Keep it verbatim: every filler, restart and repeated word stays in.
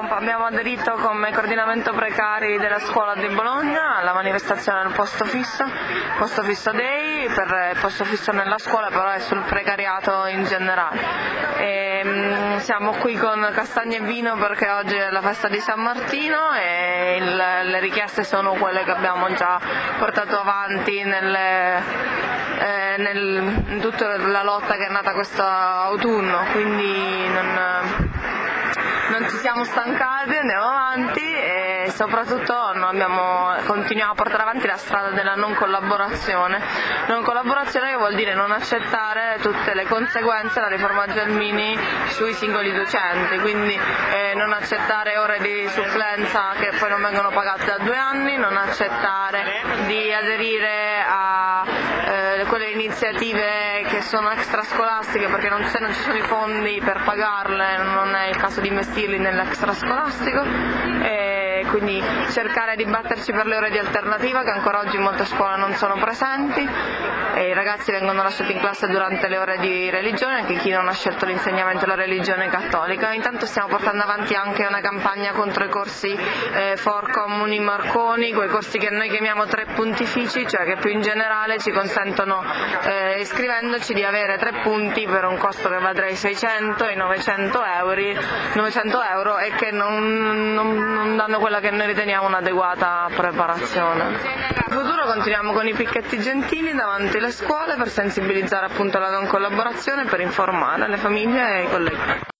abbiamo aderito come coordinamento precari della scuola di Bologna alla manifestazione del posto fisso, posto fisso Day, per il posto fisso nella scuola, però è sul precariato in generale. E, mh, siamo qui con castagne e vino perché oggi è la festa di San Martino e il, le richieste sono quelle che abbiamo già portato avanti nelle, eh, nel, in tutta la lotta che è nata questo autunno, quindi non... Non ci siamo stancati, andiamo avanti e soprattutto abbiamo, continuiamo a portare avanti la strada della non collaborazione. Non collaborazione che vuol dire non accettare tutte le conseguenze della riforma Gelmini sui singoli docenti, quindi eh, non accettare ore di supplenza che poi non vengono pagate da due anni, non accettare di aderire a eh, quelle iniziative che sono extrascolastiche perché non, se non ci sono i fondi per pagarle non è il caso di investirli nell'extrascolastico, e quindi cercare di batterci per le ore di alternativa che ancora oggi in molte scuole non sono presenti e i ragazzi vengono lasciati in classe durante le ore di religione, anche chi non ha scelto l'insegnamento della religione cattolica. Intanto stiamo portando avanti anche una campagna contro i corsi eh, For Comuni Marconi, quei corsi che noi chiamiamo tre puntifici, cioè che più in generale ci consentono eh, iscrivendoci di avere tre punti per un costo che va tra i seicento e i novecento euro e che non, non, non danno quella che noi riteniamo un'adeguata preparazione. In futuro continuiamo con i picchetti gentili davanti alle scuole per sensibilizzare appunto alla non collaborazione e per informare le famiglie e i colleghi.